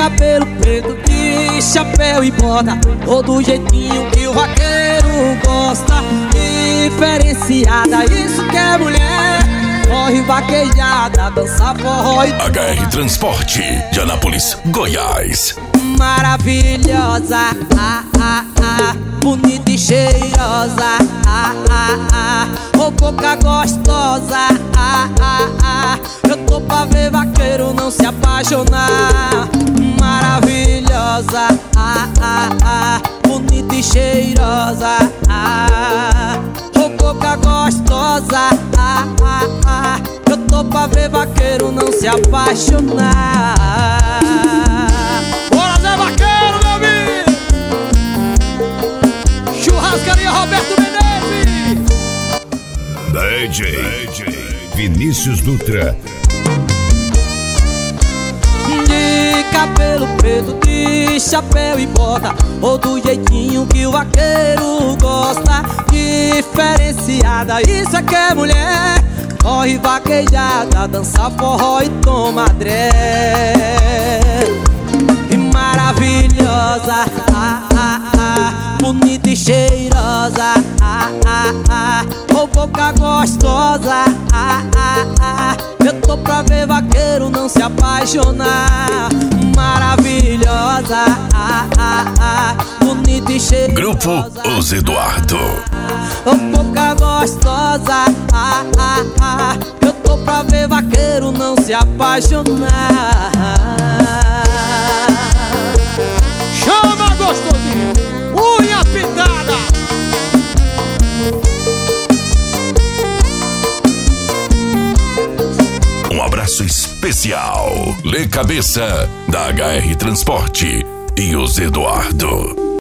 cabelo preto, de chapéu e bota, todo jeitinho que o vaqueiro gosta. Diferenciada, isso que é mulher. Corre vaquejada, dança forró e HR Transporte de Anápolis, Goiás. Maravilhosa, bonita e cheirosa, ô boca gostosa, eu tô pra ver vaqueiro não se apaixonar. Maravilhosa, bonita e cheirosa, ô boca gostosa, eu tô pra ver vaqueiro não se apaixonar. Bora, Zé Vaqueiro, meu amigo! Churrascaria Roberto Menezes! DJ Vinícius Dutra. De cabelo preto, de chapéu e bota, ou do jeitinho que o vaqueiro gosta. Diferenciada, isso é que é mulher. Corre vaquejada, dança forró e toma dré. Maravilhosa, bonita e cheirosa, ô boca gostosa, eu tô pra ver vaqueiro não se apaixonar. Maravilhosa, bonita e cheirosa. Grupo Os Eduardo. Ô boca gostosa, eu tô pra ver vaqueiro não se apaixonar. Chama, gostosinho! Unha pintada! Um abraço especial, Lê Cabeça, da HR Transporte e Os Eduardo.